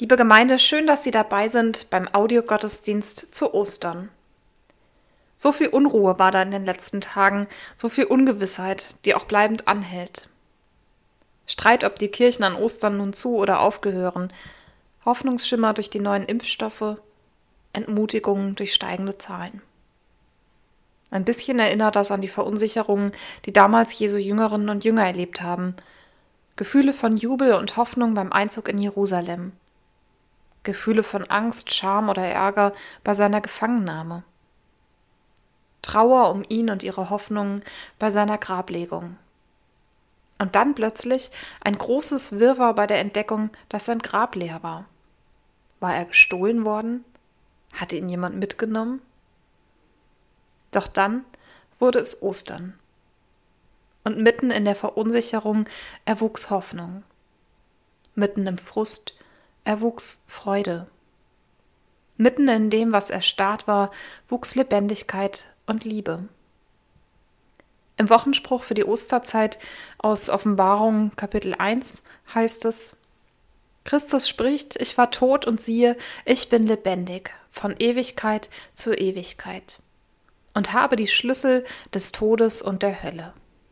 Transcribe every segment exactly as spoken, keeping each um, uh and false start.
Liebe Gemeinde, schön, dass Sie dabei sind beim Audiogottesdienst zu Ostern. So viel Unruhe war da in den letzten Tagen, so viel Ungewissheit, die auch bleibend anhält. Streit, ob die Kirchen an Ostern nun zu oder aufgehören, Hoffnungsschimmer durch die neuen Impfstoffe, Entmutigungen durch steigende Zahlen. Ein bisschen erinnert das an die Verunsicherungen, die damals Jesu Jüngerinnen und Jünger erlebt haben. Gefühle von Jubel und Hoffnung beim Einzug in Jerusalem. Gefühle von Angst, Scham oder Ärger bei seiner Gefangennahme. Trauer um ihn und ihre Hoffnungen bei seiner Grablegung. Und dann plötzlich ein großes Wirrwarr bei der Entdeckung, dass sein Grab leer war. War er gestohlen worden? Hatte ihn jemand mitgenommen? Doch dann wurde es Ostern. Und mitten in der Verunsicherung erwuchs Hoffnung. Mitten im Frust erwuchs Freude. Mitten in dem, was erstarrt war, wuchs Lebendigkeit und Liebe. Im Wochenspruch für die Osterzeit aus Offenbarung Kapitel eins heißt es: Christus spricht, ich war tot und siehe, ich bin lebendig, von Ewigkeit zu Ewigkeit und habe die Schlüssel des Todes und der Hölle.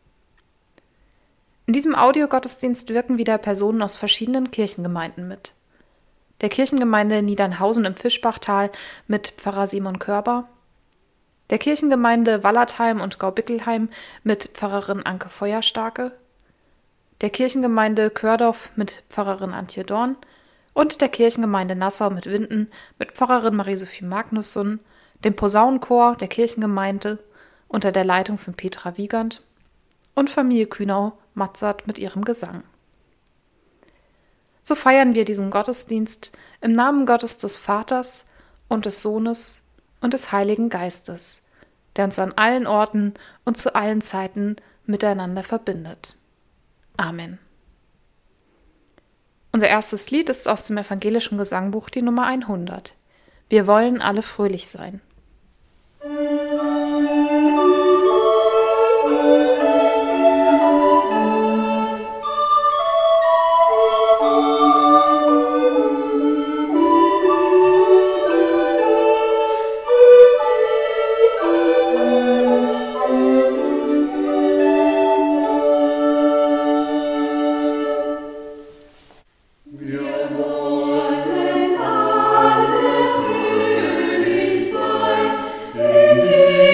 In diesem Audiogottesdienst wirken wieder Personen aus verschiedenen Kirchengemeinden mit. Der Kirchengemeinde Niedernhausen im Fischbachtal mit Pfarrer Simon Körber, der Kirchengemeinde Wallertheim und Gaubickelheim mit Pfarrerin Anke Feuerstarke, der Kirchengemeinde Kördorf mit Pfarrerin Antje Dorn und der Kirchengemeinde Nassau mit Winden mit Pfarrerin Marie-Sophie Magnusson, dem Posaunenchor der Kirchengemeinde unter der Leitung von Petra Wiegand und Familie Kühnau-Matzert mit ihrem Gesang. So feiern wir diesen Gottesdienst im Namen Gottes des Vaters und des Sohnes und des Heiligen Geistes, der uns an allen Orten und zu allen Zeiten miteinander verbindet. Amen. Unser erstes Lied ist aus dem evangelischen Gesangbuch die Nummer hundert. Wir wollen alle fröhlich sein. Indeed.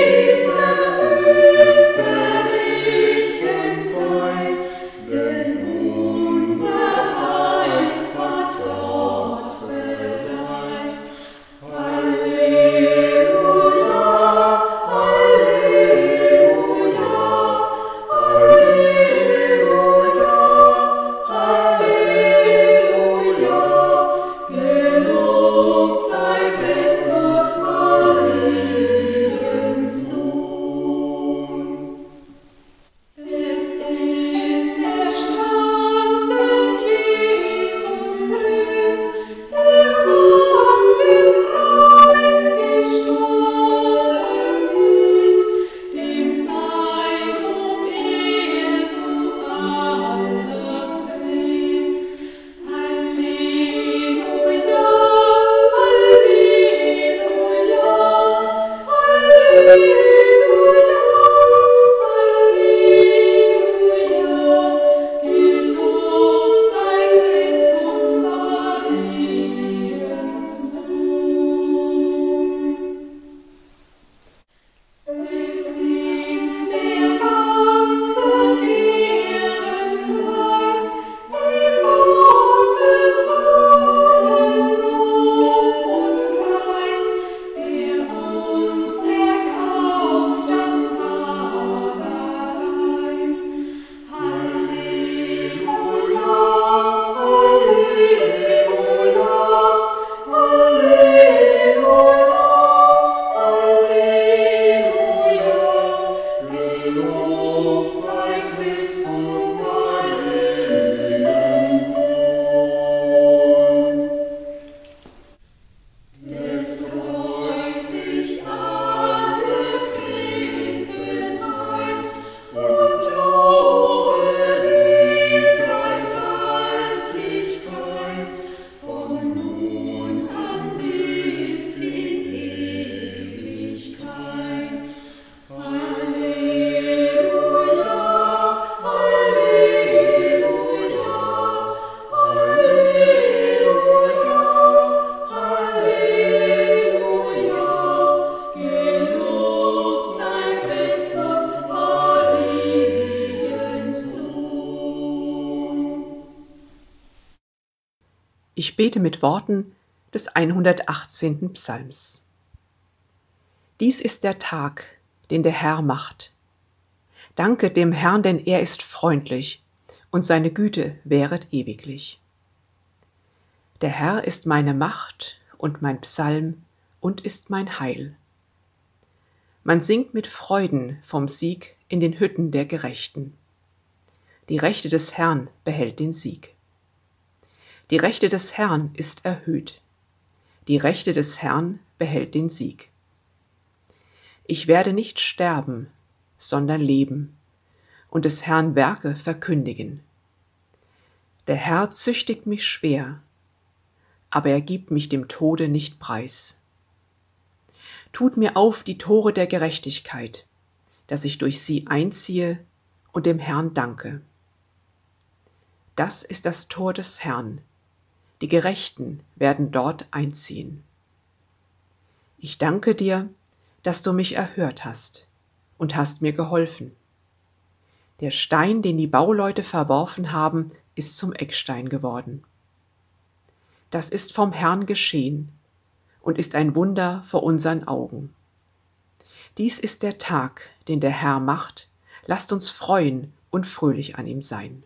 Ich bete mit Worten des hundertachtzehnten Psalms. Dies ist der Tag, den der Herr macht. Danke dem Herrn, denn er ist freundlich und seine Güte währet ewiglich. Der Herr ist meine Macht und mein Psalm und ist mein Heil. Man singt mit Freuden vom Sieg in den Hütten der Gerechten. Die Rechte des Herrn behält den Sieg. Die Rechte des Herrn ist erhöht. Die Rechte des Herrn behält den Sieg. Ich werde nicht sterben, sondern leben und des Herrn Werke verkündigen. Der Herr züchtigt mich schwer, aber er gibt mich dem Tode nicht preis. Tut mir auf die Tore der Gerechtigkeit, dass ich durch sie einziehe und dem Herrn danke. Das ist das Tor des Herrn, die Gerechten werden dort einziehen. Ich danke dir, dass du mich erhört hast und hast mir geholfen. Der Stein, den die Bauleute verworfen haben, ist zum Eckstein geworden. Das ist vom Herrn geschehen und ist ein Wunder vor unseren Augen. Dies ist der Tag, den der Herr macht. Lasst uns freuen und fröhlich an ihm sein.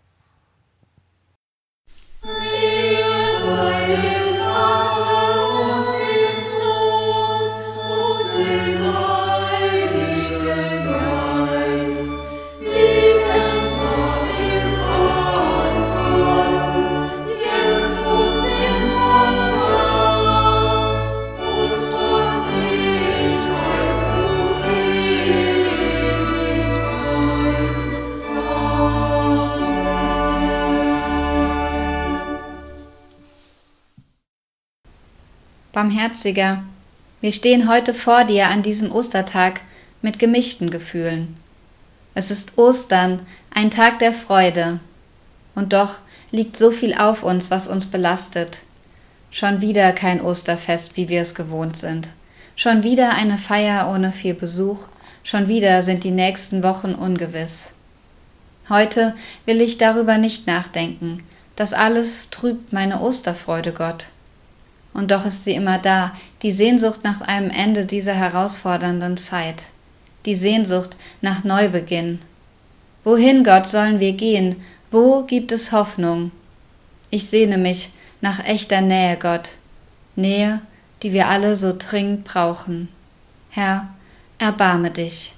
Barmherziger, wir stehen heute vor dir an diesem Ostertag mit gemischten Gefühlen. Es ist Ostern, ein Tag der Freude. Und doch liegt so viel auf uns, was uns belastet. Schon wieder kein Osterfest, wie wir es gewohnt sind. Schon wieder eine Feier ohne viel Besuch. Schon wieder sind die nächsten Wochen ungewiss. Heute will ich darüber nicht nachdenken. Das alles trübt meine Osterfreude, Gott. Und doch ist sie immer da, die Sehnsucht nach einem Ende dieser herausfordernden Zeit, die Sehnsucht nach Neubeginn. Wohin, Gott, sollen wir gehen? Wo gibt es Hoffnung? Ich sehne mich nach echter Nähe, Gott, Nähe, die wir alle so dringend brauchen. Herr, erbarme dich.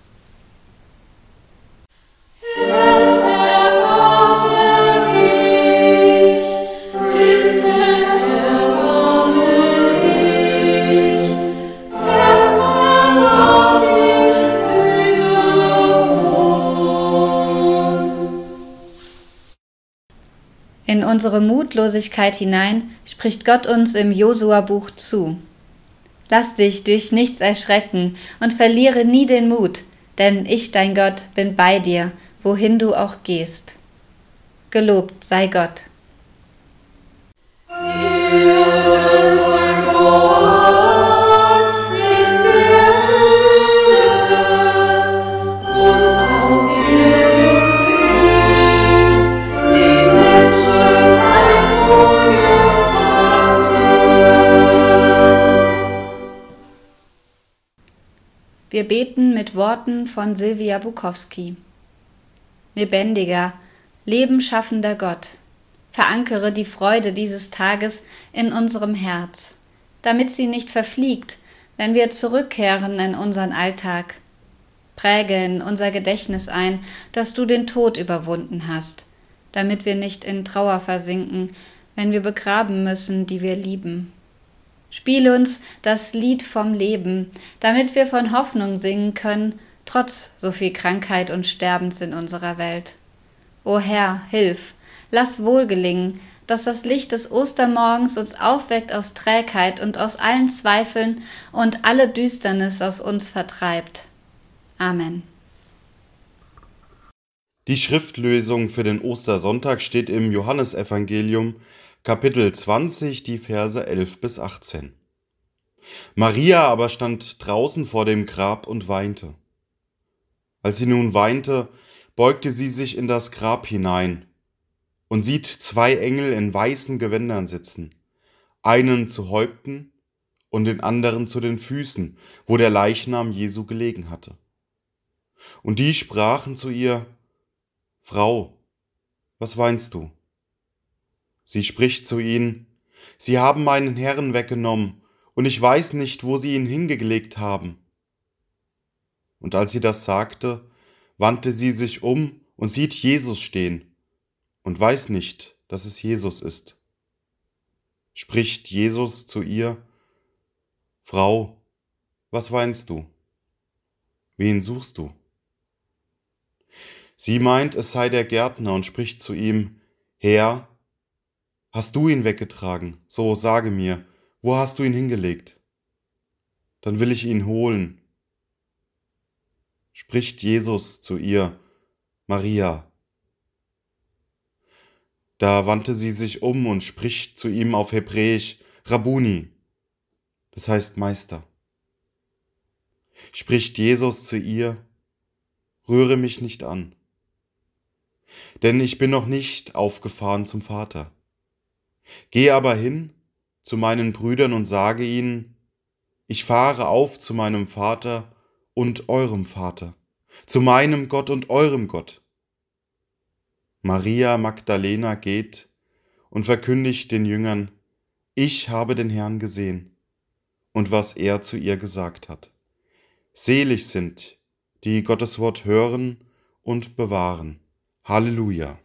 In unsere Mutlosigkeit hinein spricht Gott uns im Josua-Buch zu. Lass dich durch nichts erschrecken und verliere nie den Mut, denn ich, dein Gott, bin bei dir, wohin du auch gehst. Gelobt sei Gott. Wir beten mit Worten von Sylvia Bukowski. Lebendiger, lebenschaffender Gott, verankere die Freude dieses Tages in unserem Herz, damit sie nicht verfliegt, wenn wir zurückkehren in unseren Alltag. Präge in unser Gedächtnis ein, dass du den Tod überwunden hast, damit wir nicht in Trauer versinken, wenn wir begraben müssen, die wir lieben. Spiel uns das Lied vom Leben, damit wir von Hoffnung singen können, trotz so viel Krankheit und Sterbens in unserer Welt. O Herr, hilf, lass wohl gelingen, dass das Licht des Ostermorgens uns aufweckt aus Trägheit und aus allen Zweifeln und alle Düsternis aus uns vertreibt. Amen. Die Schriftlesung für den Ostersonntag steht im Johannesevangelium, Kapitel zwanzig, die Verse elf bis achtzehn. Maria aber stand draußen vor dem Grab und weinte. Als sie nun weinte, beugte sie sich in das Grab hinein. und sieht zwei Engel in weißen Gewändern sitzen, einen zu Häupten und den anderen zu den Füßen, wo der Leichnam Jesu gelegen hatte. Und die sprachen zu ihr: Frau, was weinst du? Sie spricht zu ihnen: Sie haben meinen Herrn weggenommen, und ich weiß nicht, wo sie ihn hingelegt haben. Und als sie das sagte, wandte sie sich um und sieht Jesus stehen und weiß nicht, dass es Jesus ist. Spricht Jesus zu ihr: Frau, was weinst du? Wen suchst du? Sie meint, es sei der Gärtner und spricht zu ihm: Herr, hast du ihn weggetragen? So sage mir, wo hast du ihn hingelegt? Dann will ich ihn holen. Spricht Jesus zu ihr: Maria. Da wandte sie sich um und spricht zu ihm auf Hebräisch: Rabbuni, das heißt Meister. Spricht Jesus zu ihr: Rühre mich nicht an, denn ich bin noch nicht aufgefahren zum Vater. Geh aber hin zu meinen Brüdern und sage ihnen: Ich fahre auf zu meinem Vater und eurem Vater, zu meinem Gott und eurem Gott. Maria Magdalena geht und verkündigt den Jüngern: Ich habe den Herrn gesehen, und was er zu ihr gesagt hat. Selig sind, die Gottes Wort hören und bewahren. Halleluja.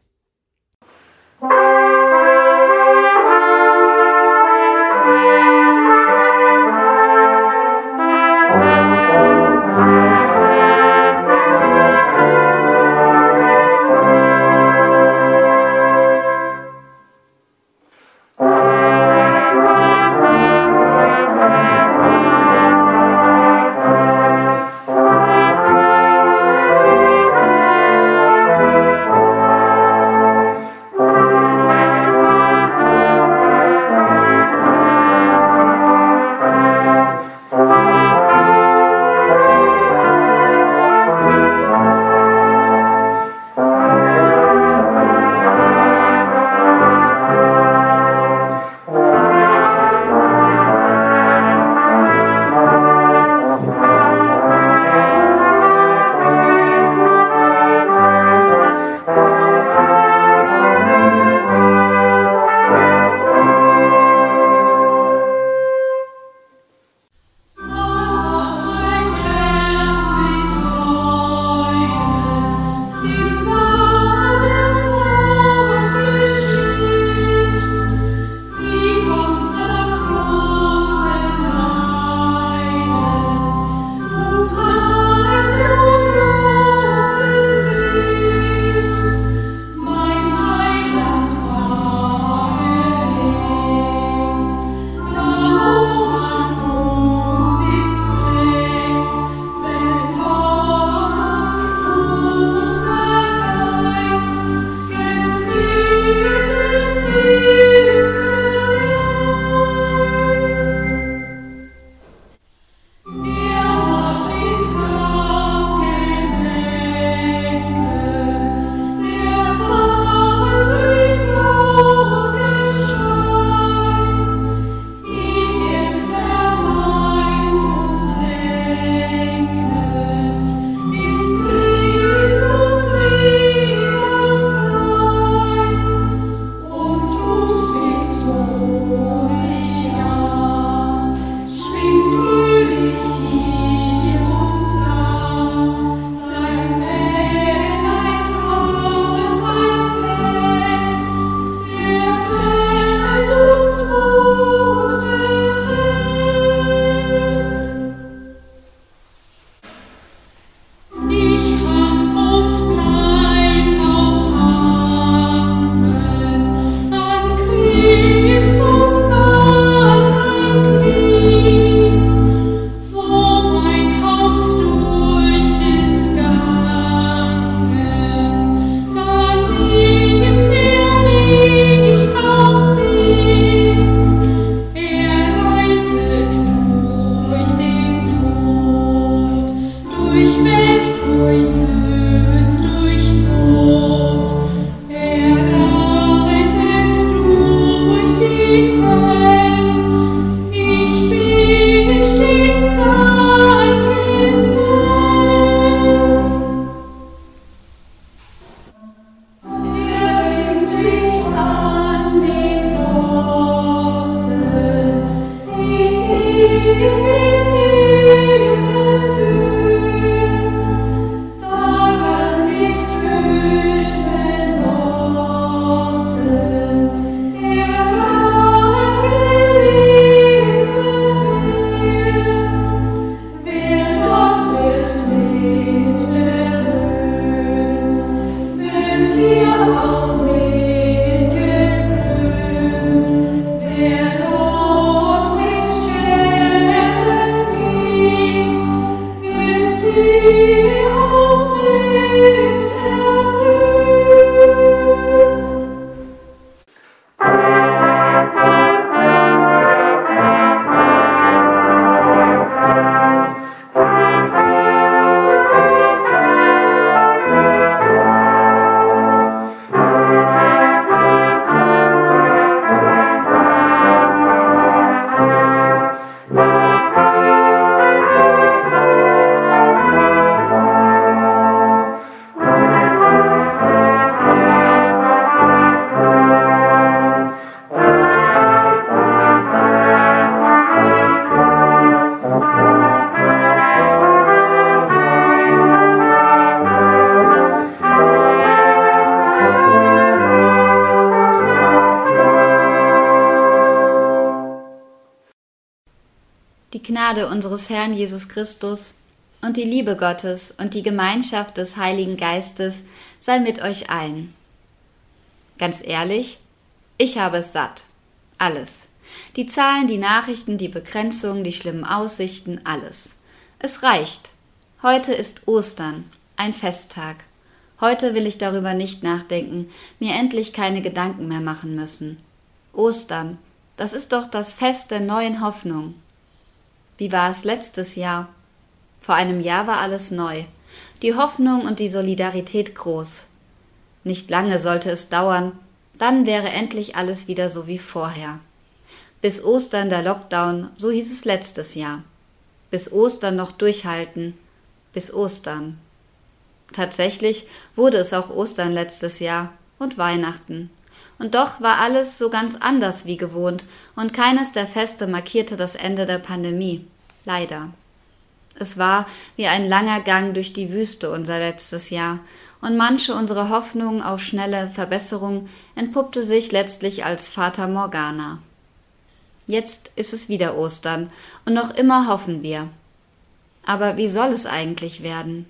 die Gnade unseres Herrn Jesus Christus und die Liebe Gottes und die Gemeinschaft des Heiligen Geistes sei mit euch allen. Ganz ehrlich, ich habe es satt. Alles. Die Zahlen, die Nachrichten, die Begrenzungen, die schlimmen Aussichten, alles. Es reicht. Heute ist Ostern, ein Festtag. Heute will ich darüber nicht nachdenken, mir endlich keine Gedanken mehr machen müssen. Ostern, das ist doch das Fest der neuen Hoffnung. Wie war es letztes Jahr? Vor einem Jahr war alles neu. Die Hoffnung und die Solidarität groß. Nicht lange sollte es dauern, dann wäre endlich alles wieder so wie vorher. Bis Ostern der Lockdown, so hieß es letztes Jahr. Bis Ostern noch durchhalten. Bis Ostern. Tatsächlich wurde es auch Ostern letztes Jahr und Weihnachten. Und doch war alles so ganz anders wie gewohnt und keines der Feste markierte das Ende der Pandemie. Leider. Es war wie ein langer Gang durch die Wüste unser letztes Jahr und manche unserer Hoffnung auf schnelle Verbesserung entpuppte sich letztlich als Fata Morgana. Jetzt ist es wieder Ostern und noch immer hoffen wir. Aber wie soll es eigentlich werden?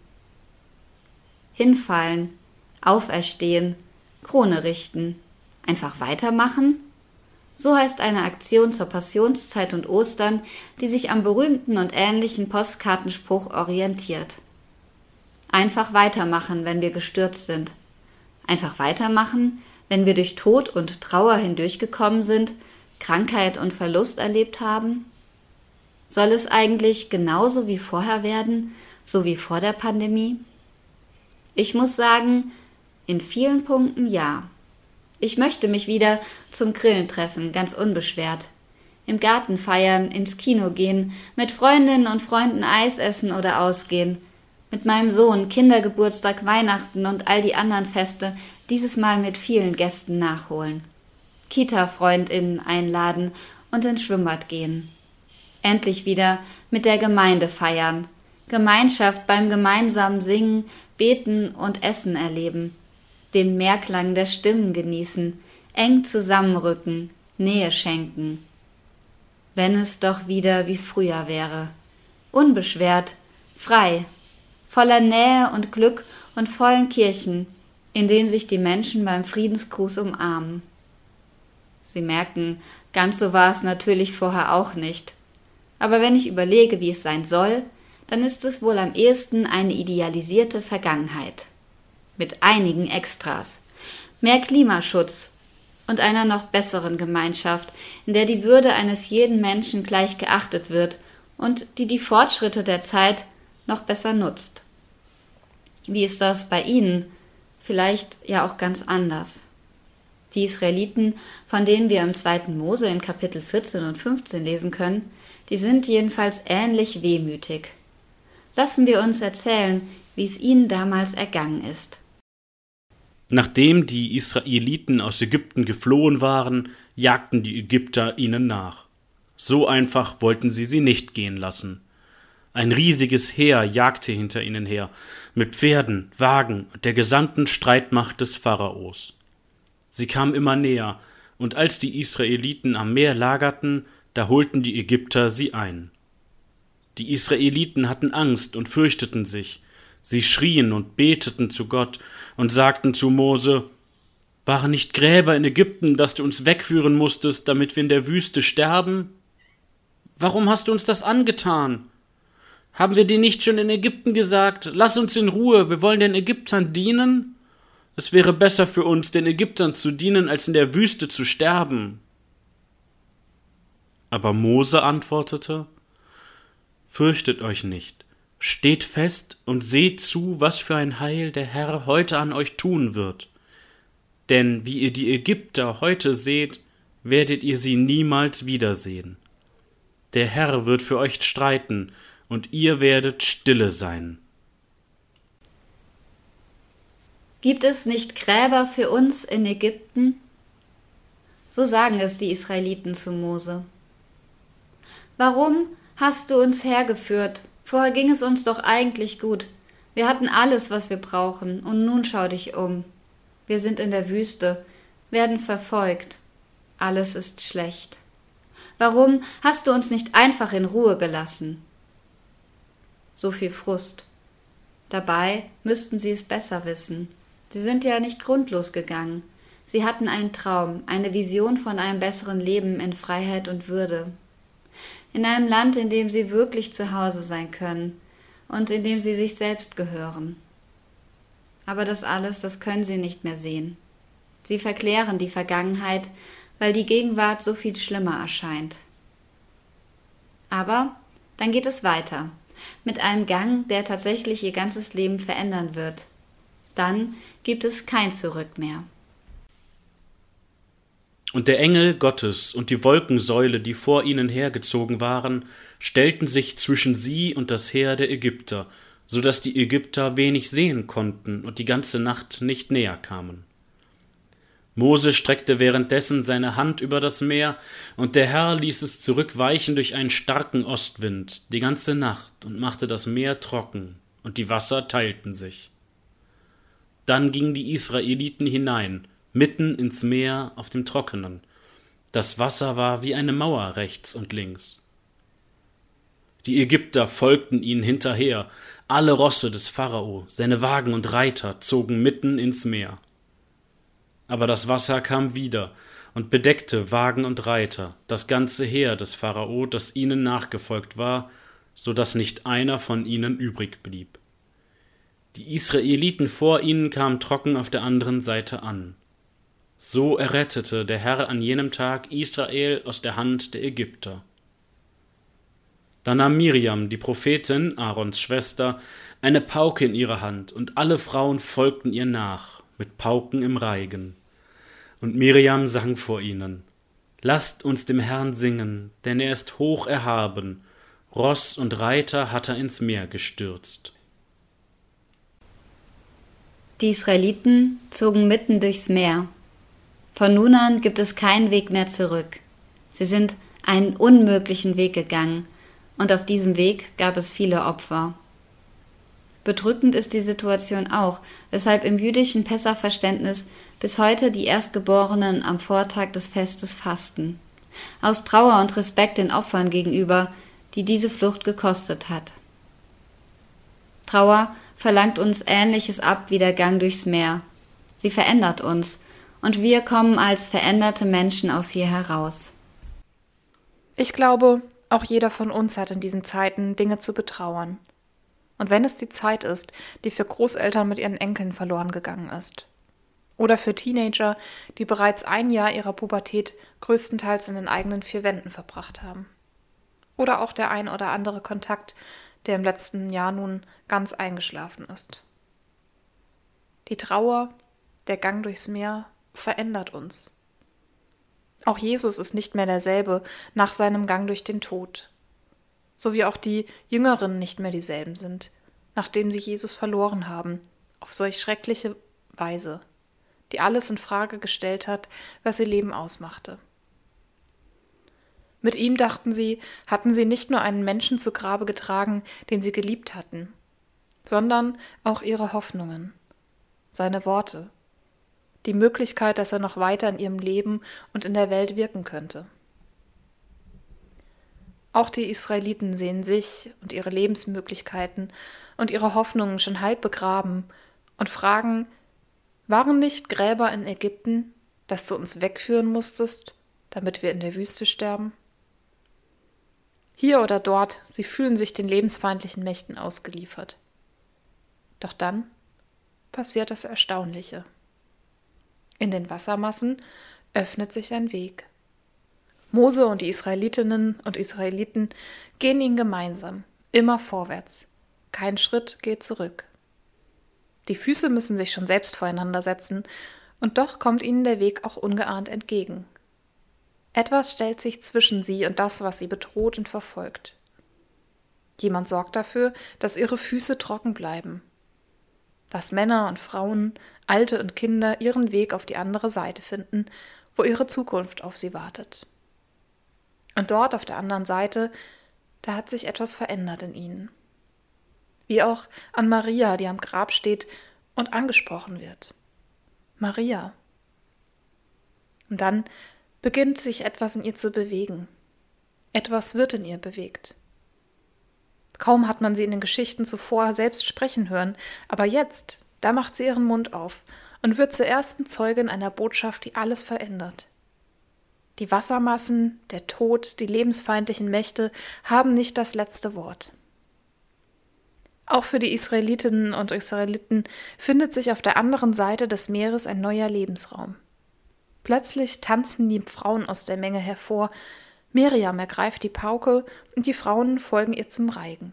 Hinfallen, auferstehen, Krone richten, einfach weitermachen? So heißt eine Aktion zur Passionszeit und Ostern, die sich am berühmten und ähnlichen Postkartenspruch orientiert. Einfach weitermachen, wenn wir gestürzt sind. Einfach weitermachen, wenn wir durch Tod und Trauer hindurchgekommen sind, Krankheit und Verlust erlebt haben? Soll es eigentlich genauso wie vorher werden, so wie vor der Pandemie? Ich muss sagen, in vielen Punkten ja. Ich möchte mich wieder zum Grillen treffen, ganz unbeschwert. Im Garten feiern, ins Kino gehen, mit Freundinnen und Freunden Eis essen oder ausgehen. Mit meinem Sohn Kindergeburtstag, Weihnachten und all die anderen Feste, dieses Mal mit vielen Gästen nachholen. Kita-FreundInnen einladen und ins Schwimmbad gehen. Endlich wieder mit der Gemeinde feiern, Gemeinschaft beim gemeinsamen Singen, Beten und Essen erleben, den Mehrklang der Stimmen genießen, eng zusammenrücken, Nähe schenken. Wenn es doch wieder wie früher wäre, unbeschwert, frei, voller Nähe und Glück und vollen Kirchen, in denen sich die Menschen beim Friedensgruß umarmen. Sie merken, ganz so war es natürlich vorher auch nicht. Aber wenn ich überlege, wie es sein soll, dann ist es wohl am ehesten eine idealisierte Vergangenheit. Mit einigen Extras. Mehr Klimaschutz und einer noch besseren Gemeinschaft, in der die Würde eines jeden Menschen gleich geachtet wird und die die Fortschritte der Zeit noch besser nutzt. Wie ist das bei Ihnen? Vielleicht ja auch ganz anders. Die Israeliten, von denen wir im zweiten Mose in Kapitel vierzehn und fünfzehn lesen können, die sind jedenfalls ähnlich wehmütig. Lassen wir uns erzählen, wie es ihnen damals ergangen ist. Nachdem die Israeliten aus Ägypten geflohen waren, jagten die Ägypter ihnen nach. So einfach wollten sie sie nicht gehen lassen. Ein riesiges Heer jagte hinter ihnen her, mit Pferden, Wagen und der gesamten Streitmacht des Pharaos. Sie kamen immer näher, und als die Israeliten am Meer lagerten, da holten die Ägypter sie ein. Die Israeliten hatten Angst und fürchteten sich. Sie schrien und beteten zu Gott und sagten zu Mose: Waren nicht Gräber in Ägypten, dass du uns wegführen musstest, damit wir in der Wüste sterben? Warum hast du uns das angetan? Haben wir dir nicht schon in Ägypten gesagt, lass uns in Ruhe, wir wollen den Ägyptern dienen? Es wäre besser für uns, den Ägyptern zu dienen, als in der Wüste zu sterben. Aber Mose antwortete: Fürchtet euch nicht, steht fest und seht zu, was für ein Heil der Herr heute an euch tun wird. Denn wie ihr die Ägypter heute seht, werdet ihr sie niemals wiedersehen. Der Herr wird für euch streiten, und ihr werdet stille sein. Gibt es nicht Gräber für uns in Ägypten? So sagen es die Israeliten zu Mose. Warum hast du uns hergeführt? Vorher ging es uns doch eigentlich gut. Wir hatten alles, was wir brauchen, und nun schau dich um. Wir sind in der Wüste, werden verfolgt. Alles ist schlecht. Warum hast du uns nicht einfach in Ruhe gelassen? So viel Frust. Dabei müssten sie es besser wissen. Sie sind ja nicht grundlos gegangen. Sie hatten einen Traum, eine Vision von einem besseren Leben in Freiheit und Würde. In einem Land, in dem sie wirklich zu Hause sein können und in dem sie sich selbst gehören. Aber das alles, das können sie nicht mehr sehen. Sie verklären die Vergangenheit, weil die Gegenwart so viel schlimmer erscheint. Aber dann geht es weiter, mit einem Gang, der tatsächlich ihr ganzes Leben verändern wird. Dann gibt es kein Zurück mehr. Und der Engel Gottes und die Wolkensäule, die vor ihnen hergezogen waren, stellten sich zwischen sie und das Heer der Ägypter, so dass die Ägypter wenig sehen konnten und die ganze Nacht nicht näher kamen. Mose streckte währenddessen seine Hand über das Meer, und der Herr ließ es zurückweichen durch einen starken Ostwind die ganze Nacht und machte das Meer trocken, und die Wasser teilten sich. Dann gingen die Israeliten hinein, mitten ins Meer auf dem Trockenen. Das Wasser war wie eine Mauer rechts und links. Die Ägypter folgten ihnen hinterher, alle Rosse des Pharao, seine Wagen und Reiter zogen mitten ins Meer. Aber das Wasser kam wieder und bedeckte Wagen und Reiter, das ganze Heer des Pharao, das ihnen nachgefolgt war, so dass nicht einer von ihnen übrig blieb. Die Israeliten vor ihnen kamen trocken auf der anderen Seite an. So errettete der Herr an jenem Tag Israel aus der Hand der Ägypter. Da nahm Miriam, die Prophetin, Aarons Schwester, eine Pauke in ihre Hand, und alle Frauen folgten ihr nach, mit Pauken im Reigen. Und Miriam sang vor ihnen: Lasst uns dem Herrn singen, denn er ist hoch erhaben, Ross und Reiter hat er ins Meer gestürzt. Die Israeliten zogen mitten durchs Meer. Von nun an gibt es keinen Weg mehr zurück. Sie sind einen unmöglichen Weg gegangen, und auf diesem Weg gab es viele Opfer. Bedrückend ist die Situation auch, weshalb im jüdischen Pessach-Verständnis bis heute die Erstgeborenen am Vortag des Festes fasten. Aus Trauer und Respekt den Opfern gegenüber, die diese Flucht gekostet hat. Trauer verlangt uns Ähnliches ab wie der Gang durchs Meer. Sie verändert uns, und wir kommen als veränderte Menschen aus hier heraus. Ich glaube, auch jeder von uns hat in diesen Zeiten Dinge zu betrauern. Und wenn es die Zeit ist, die für Großeltern mit ihren Enkeln verloren gegangen ist. Oder für Teenager, die bereits ein Jahr ihrer Pubertät größtenteils in den eigenen vier Wänden verbracht haben. Oder auch der ein oder andere Kontakt, der im letzten Jahr nun ganz eingeschlafen ist. Die Trauer, der Gang durchs Meer verändert uns. Auch Jesus ist nicht mehr derselbe nach seinem Gang durch den Tod. So wie auch die Jüngeren nicht mehr dieselben sind, nachdem sie Jesus verloren haben, auf solch schreckliche Weise, die alles in Frage gestellt hat, was ihr Leben ausmachte. Mit ihm, dachten sie, hatten sie nicht nur einen Menschen zu Grabe getragen, den sie geliebt hatten, sondern auch ihre Hoffnungen, seine Worte, die Möglichkeit, dass er noch weiter in ihrem Leben und in der Welt wirken könnte. Auch die Israeliten sehen sich und ihre Lebensmöglichkeiten und ihre Hoffnungen schon halb begraben und fragen: Waren nicht Gräber in Ägypten, dass du uns wegführen musstest, damit wir in der Wüste sterben? Hier oder dort, sie fühlen sich den lebensfeindlichen Mächten ausgeliefert. Doch dann passiert das Erstaunliche. In den Wassermassen öffnet sich ein Weg. Mose und die Israelitinnen und Israeliten gehen ihn gemeinsam, immer vorwärts. Kein Schritt geht zurück. Die Füße müssen sich schon selbst voreinander setzen, und doch kommt ihnen der Weg auch ungeahnt entgegen. Etwas stellt sich zwischen sie und das, was sie bedroht und verfolgt. Jemand sorgt dafür, dass ihre Füße trocken bleiben. Dass Männer und Frauen, Alte und Kinder ihren Weg auf die andere Seite finden, wo ihre Zukunft auf sie wartet. Und dort auf der anderen Seite, da hat sich etwas verändert in ihnen. Wie auch an Maria, die am Grab steht und angesprochen wird. Maria. Und dann beginnt sich etwas in ihr zu bewegen. Etwas wird in ihr bewegt. Kaum hat man sie in den Geschichten zuvor selbst sprechen hören, aber jetzt, da macht sie ihren Mund auf und wird zur ersten Zeugin einer Botschaft, die alles verändert. Die Wassermassen, der Tod, die lebensfeindlichen Mächte haben nicht das letzte Wort. Auch für die Israelitinnen und Israeliten findet sich auf der anderen Seite des Meeres ein neuer Lebensraum. Plötzlich tanzen die Frauen aus der Menge hervor, Miriam ergreift die Pauke und die Frauen folgen ihr zum Reigen.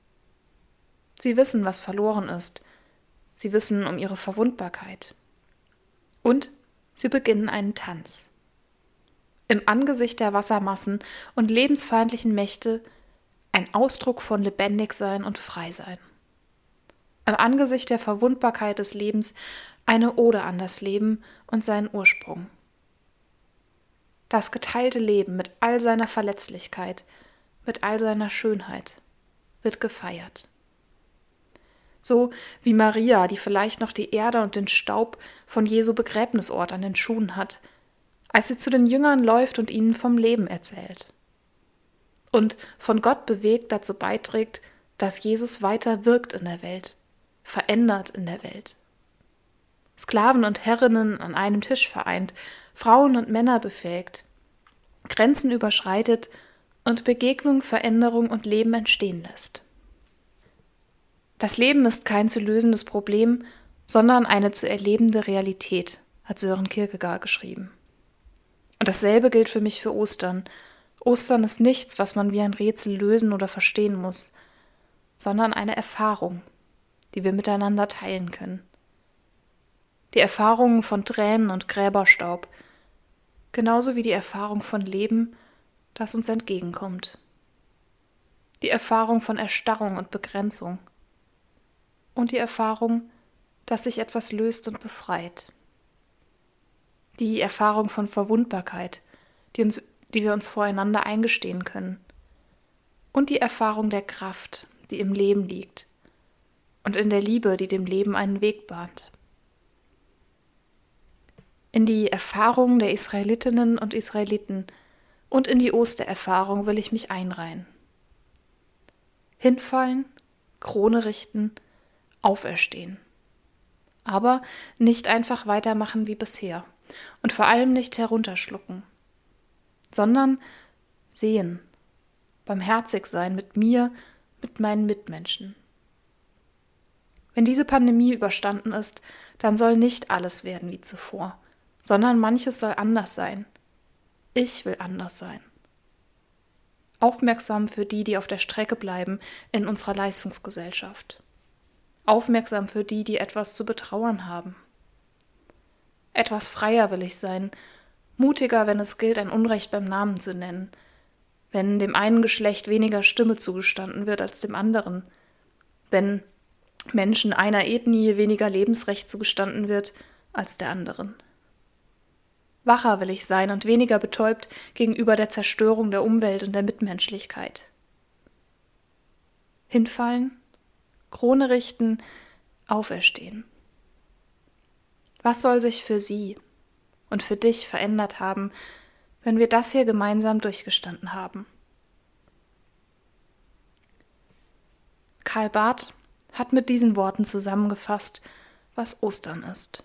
Sie wissen, was verloren ist. Sie wissen um ihre Verwundbarkeit. Und sie beginnen einen Tanz. Im Angesicht der Wassermassen und lebensfeindlichen Mächte ein Ausdruck von Lebendigsein und Freisein. Im Angesicht der Verwundbarkeit des Lebens eine Ode an das Leben und seinen Ursprung. Das geteilte Leben mit all seiner Verletzlichkeit, mit all seiner Schönheit, wird gefeiert. So wie Maria, die vielleicht noch die Erde und den Staub von Jesu Begräbnisort an den Schuhen hat, als sie zu den Jüngern läuft und ihnen vom Leben erzählt. Und von Gott bewegt dazu beiträgt, dass Jesus weiter wirkt in der Welt, verändert in der Welt. Sklaven und Herrinnen an einem Tisch vereint, Frauen und Männer befähigt, Grenzen überschreitet und Begegnung, Veränderung und Leben entstehen lässt. Das Leben ist kein zu lösendes Problem, sondern eine zu erlebende Realität, hat Søren Kierkegaard geschrieben. Und dasselbe gilt für mich für Ostern. Ostern ist nichts, was man wie ein Rätsel lösen oder verstehen muss, sondern eine Erfahrung, die wir miteinander teilen können. Die Erfahrung von Tränen und Gräberstaub, genauso wie die Erfahrung von Leben, das uns entgegenkommt. Die Erfahrung von Erstarrung und Begrenzung. Und die Erfahrung, dass sich etwas löst und befreit. Die Erfahrung von Verwundbarkeit, die, uns, die wir uns voreinander eingestehen können. Und die Erfahrung der Kraft, die im Leben liegt. Und in der Liebe, die dem Leben einen Weg bahnt. In die Erfahrung der Israelitinnen und Israeliten und in die Ostererfahrung will ich mich einreihen. Hinfallen, Krone richten, auferstehen. Aber nicht einfach weitermachen wie bisher und vor allem nicht herunterschlucken, sondern sehen, barmherzig sein mit mir, mit meinen Mitmenschen. Wenn diese Pandemie überstanden ist, dann soll nicht alles werden wie zuvor, sondern manches soll anders sein. Ich will anders sein. Aufmerksam für die, die auf der Strecke bleiben in unserer Leistungsgesellschaft. Aufmerksam für die, die etwas zu betrauern haben. Etwas freier will ich sein, mutiger, wenn es gilt, ein Unrecht beim Namen zu nennen, wenn dem einen Geschlecht weniger Stimme zugestanden wird als dem anderen, wenn Menschen einer Ethnie weniger Lebensrecht zugestanden wird als der anderen. Wacher will ich sein und weniger betäubt gegenüber der Zerstörung der Umwelt und der Mitmenschlichkeit. Hinfallen, Krone richten, auferstehen. Was soll sich für Sie und für dich verändert haben, wenn wir das hier gemeinsam durchgestanden haben? Karl Barth hat mit diesen Worten zusammengefasst, was Ostern ist.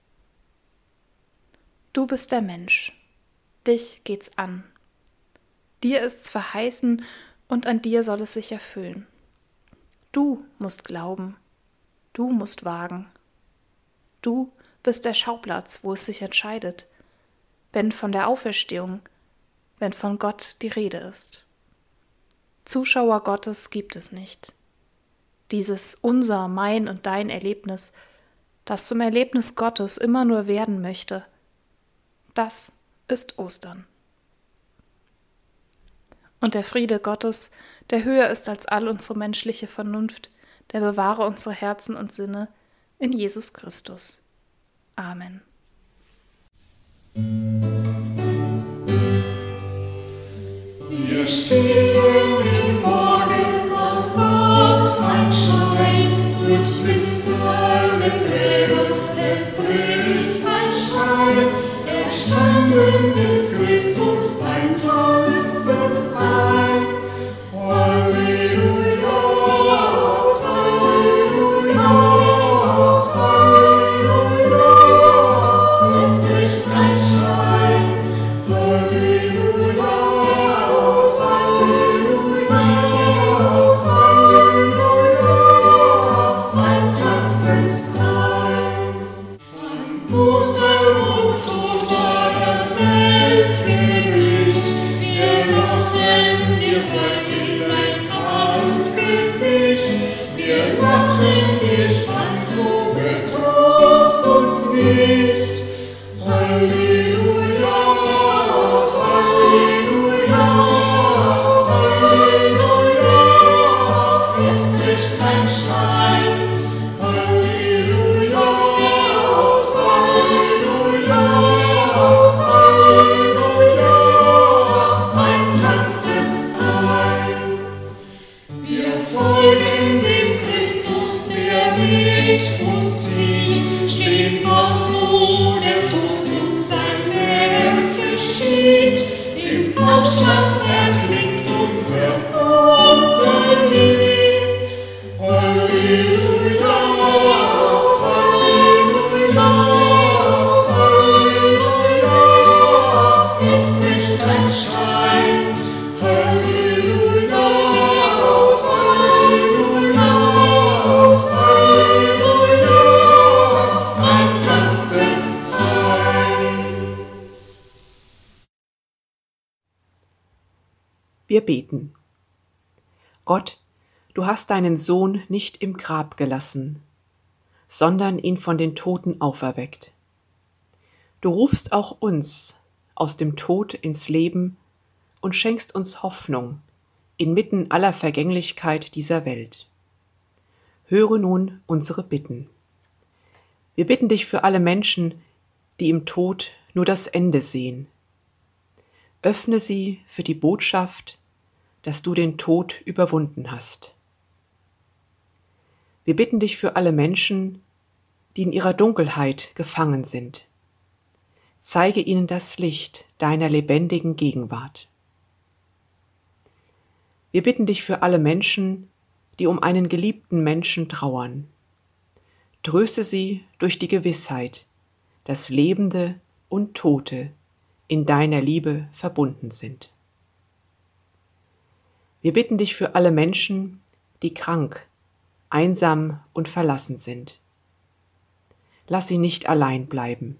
Du bist der Mensch, dich geht's an. Dir ist's verheißen und an dir soll es sich erfüllen. Du musst glauben, du musst wagen. Du bist der Schauplatz, wo es sich entscheidet, wenn von der Auferstehung, wenn von Gott die Rede ist. Zuschauer Gottes gibt es nicht. Dieses unser, mein und dein Erlebnis, das zum Erlebnis Gottes immer nur werden möchte, das ist Ostern. Und der Friede Gottes, der höher ist als all unsere menschliche Vernunft, der bewahre unsere Herzen und Sinne in Jesus Christus. Amen. Wir stehen im Morgenrossenschein, durchblitzt alle Gräber, es bricht ein Stein, er stand Himmel ist Christus, ein Tanz setzt ein. Halleluja, Halleluja, Halleluja, es bricht ein Stein. Halleluja, Halleluja, Halleluja, ein Tanz setzt ein. An Mose und Tod war das Weltgericht. Wir lachen, wir vergehen ein graues Gesicht. Wir lachen, wir schreien, betrost uns nicht. Halleluja, Halleluja, Halleluja, es bricht ein Stein. Halleluja, Halleluja, Halleluja, ein Tanz setzt ein. Wir folgen dem Christus, der mit uns zieht, stehen noch, wo der Tod uns sein Werk geschieht. Im Aufstand erklingt unser, unser Lied. Halleluja, Halleluja, Halleluja, es bricht ein Stein. Halleluja, Halleluja, Halleluja, ein Tanz setzt ein. Wir beten. Gott, du hast deinen Sohn nicht im Grab gelassen, sondern ihn von den Toten auferweckt. Du rufst auch uns aus dem Tod ins Leben und schenkst uns Hoffnung inmitten aller Vergänglichkeit dieser Welt. Höre nun unsere Bitten. Wir bitten dich für alle Menschen, die im Tod nur das Ende sehen. Öffne sie für die Botschaft, dass du den Tod überwunden hast. Wir bitten dich für alle Menschen, die in ihrer Dunkelheit gefangen sind. Zeige ihnen das Licht deiner lebendigen Gegenwart. Wir bitten dich für alle Menschen, die um einen geliebten Menschen trauern. Tröste sie durch die Gewissheit, dass Lebende und Tote in deiner Liebe verbunden sind. Wir bitten dich für alle Menschen, die krank, einsam und verlassen sind. Lass sie nicht allein bleiben.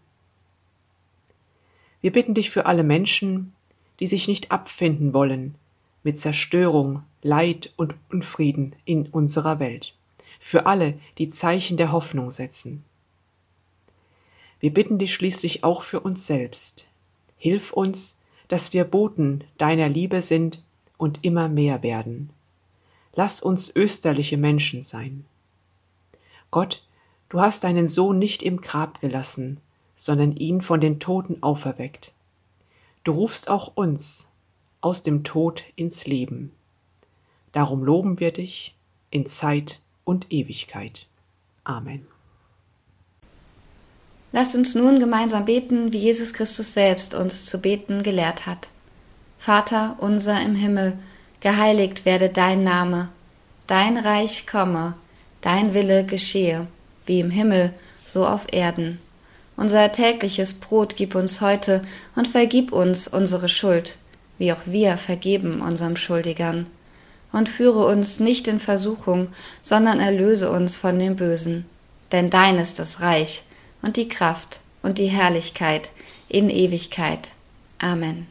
Wir bitten dich für alle Menschen, die sich nicht abfinden wollen mit Zerstörung, Leid und Unfrieden in unserer Welt. Für alle, die Zeichen der Hoffnung setzen. Wir bitten dich schließlich auch für uns selbst. Hilf uns, dass wir Boten deiner Liebe sind und immer mehr werden. Lass uns österliche Menschen sein. Gott, du hast deinen Sohn nicht im Grab gelassen, sondern ihn von den Toten auferweckt. Du rufst auch uns aus dem Tod ins Leben. Darum loben wir dich in Zeit und Ewigkeit. Amen. Lasst uns nun gemeinsam beten, wie Jesus Christus selbst uns zu beten gelehrt hat. Vater unser im Himmel, geheiligt werde dein Name, dein Reich komme, dein Wille geschehe, wie im Himmel, so auf Erden. Unser tägliches Brot gib uns heute und vergib uns unsere Schuld, wie auch wir vergeben unserem Schuldigern. Und führe uns nicht in Versuchung, sondern erlöse uns von dem Bösen. Denn dein ist das Reich und die Kraft und die Herrlichkeit in Ewigkeit. Amen.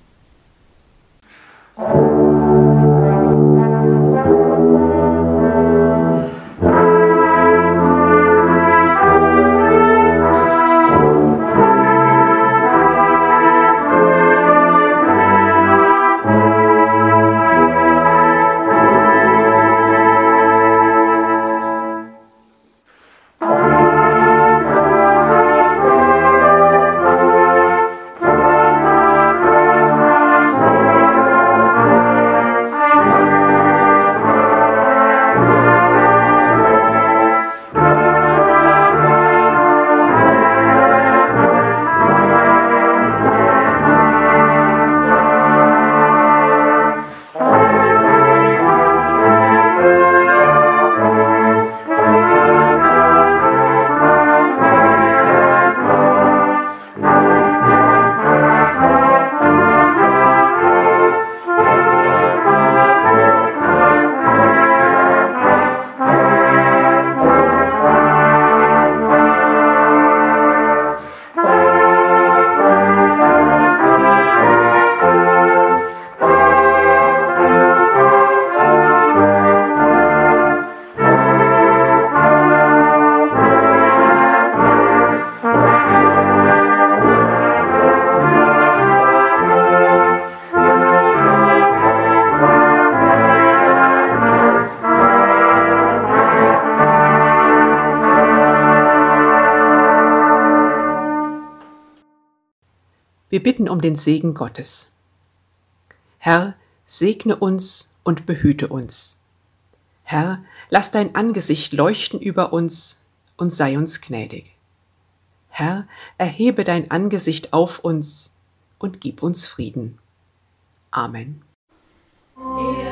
Wir bitten um den Segen Gottes. Herr, segne uns und behüte uns. Herr, lass dein Angesicht leuchten über uns und sei uns gnädig. Herr, erhebe dein Angesicht auf uns und gib uns Frieden. Amen. Er